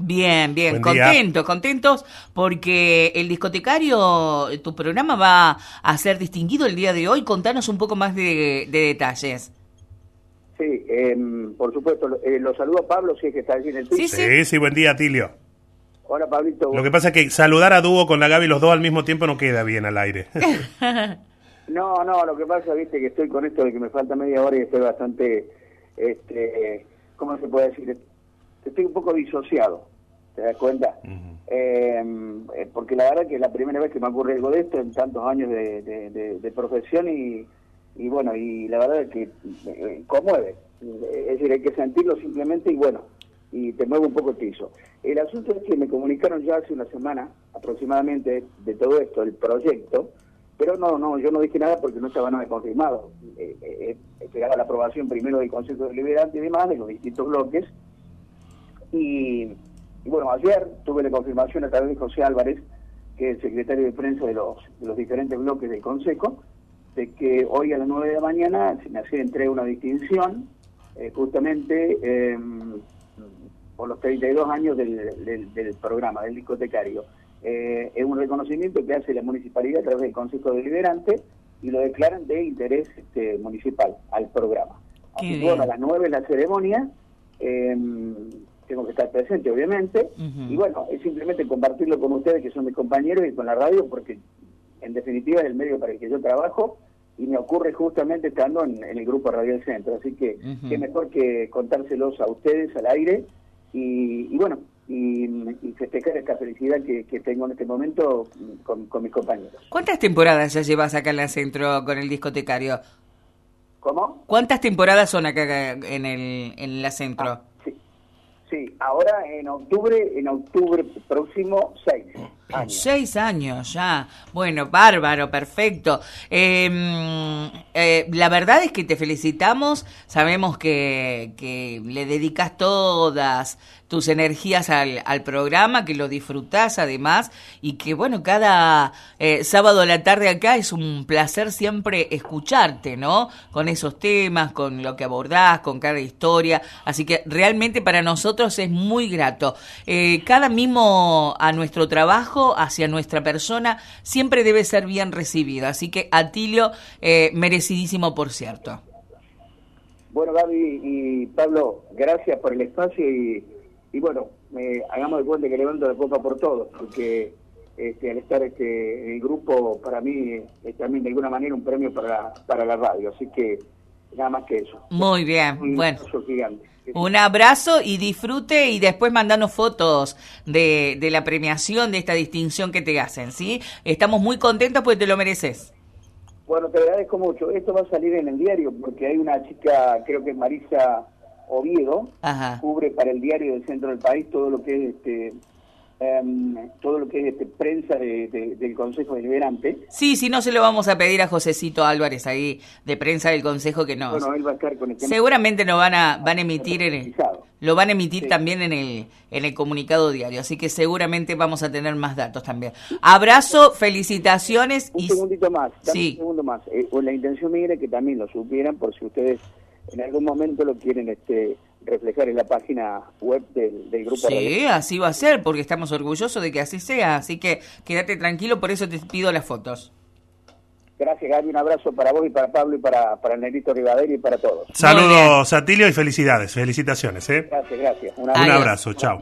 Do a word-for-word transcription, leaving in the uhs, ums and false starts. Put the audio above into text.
Bien, bien, Buen contentos, día. contentos porque el discotecario, tu programa va a ser distinguido el día de hoy. Contanos un poco más de, de detalles. Sí, eh, por supuesto, eh, lo saludo a Pablo, si es que está allí en el piso. Sí, sí. Sí, sí, buen día, Atilio. Hola, Pablito. Lo que pasa es que saludar a Dúo con la Gaby los dos al mismo tiempo no queda bien al aire. No, no, lo que pasa, viste, que estoy con esto de que me falta media hora y estoy bastante, este, ¿cómo se puede decir? Estoy un poco disociado, ¿te das cuenta? Uh-huh. eh, porque la verdad que es la primera vez que me ocurre algo de esto en tantos años de, de, de, de profesión y, y bueno, y la verdad es que eh, conmueve. Es decir, hay que sentirlo simplemente y bueno, y te mueve un poco el piso. El asunto es que me comunicaron ya hace una semana aproximadamente de todo esto, el proyecto, pero no, no, yo no dije nada porque no estaba nada confirmado. Eh, eh, esperaba la aprobación primero del Consejo Deliberante y demás, de los distintos bloques. Y, y bueno, ayer tuve la confirmación a través de José Álvarez, que es el secretario de prensa de los, de los diferentes bloques del Consejo, de que hoy a las nueve de la mañana se me hacía entrega una distinción, eh, justamente eh, por los treinta y dos años del, del, del programa, del discotecario. Eh, es un reconocimiento que hace la municipalidad a través del Consejo Deliberante y lo declaran de interés este, municipal al programa. Así que bueno, a las nueve la ceremonia, eh, tengo que estar presente obviamente, uh-huh. Y bueno, es simplemente compartirlo con ustedes que son mis compañeros y con la radio, porque en definitiva es el medio para el que yo trabajo y me ocurre justamente estando en, en el grupo Radial Centro, así que uh-huh. Qué mejor que contárselos a ustedes al aire y, y bueno, Y, y festejar esta felicidad que, que tengo en este momento con, con mis compañeros. ¿Cuántas temporadas ya llevas acá en la Centro con el discotecario? ¿Cómo? ¿Cuántas temporadas son acá en el en la Centro? Ah, sí, sí, ahora en octubre, en octubre próximo, seis años. Seis años ya. Bueno, bárbaro, perfecto. Eh, eh, la verdad es que te felicitamos. Sabemos que, que le dedicas todas tus energías al, al programa, que lo disfrutás además y que bueno, cada eh, sábado a la tarde acá es un placer siempre escucharte, ¿no? Con esos temas, con lo que abordás, con cada historia, así que realmente para nosotros es muy grato. Eh, cada mimo a nuestro trabajo, hacia nuestra persona, siempre debe ser bien recibido, así que Atilio, eh, merecidísimo por cierto. Bueno, Gaby y Pablo, gracias por el espacio y Y bueno, eh, hagamos de cuenta que levanto de copa por todos, porque este, al estar este, en el grupo, para mí es también de alguna manera un premio para, para la radio, así que nada más que eso. Muy bien, un bueno. Abrazo gigante. Un abrazo y disfrute y después mandanos fotos de, de la premiación, de esta distinción que te hacen, ¿sí? Estamos muy contentos porque te lo mereces. Bueno, te agradezco mucho. Esto va a salir en el diario porque hay una chica, creo que es Marisa Oviedo, Ajá. cubre para el diario del Centro del País todo lo que es este um, todo lo que es este prensa de, de, del Consejo Deliberante. Sí, sí, no se lo vamos a pedir a Josecito Álvarez ahí de prensa del Consejo que no. Bueno, él va a estar con el seguramente lo van a van a emitir en el, lo van a emitir sí. también en el en el comunicado diario, así que seguramente vamos a tener más datos también. Abrazo, felicitaciones un y segundito más, sí. un segundo más. Eh, pues la intención mía era que también lo supieran por si ustedes en algún momento lo quieren este reflejar en la página web del, del grupo. Sí, Radio. Así va a ser, porque estamos orgullosos de que así sea, así que quédate tranquilo, por eso te pido las fotos. Gracias, Gaby, un abrazo para vos y para Pablo y para, para el Negrito Rivadero y para todos. Saludos, Atilio, y felicidades, felicitaciones. ¿eh? Gracias, gracias. Un abrazo, chao.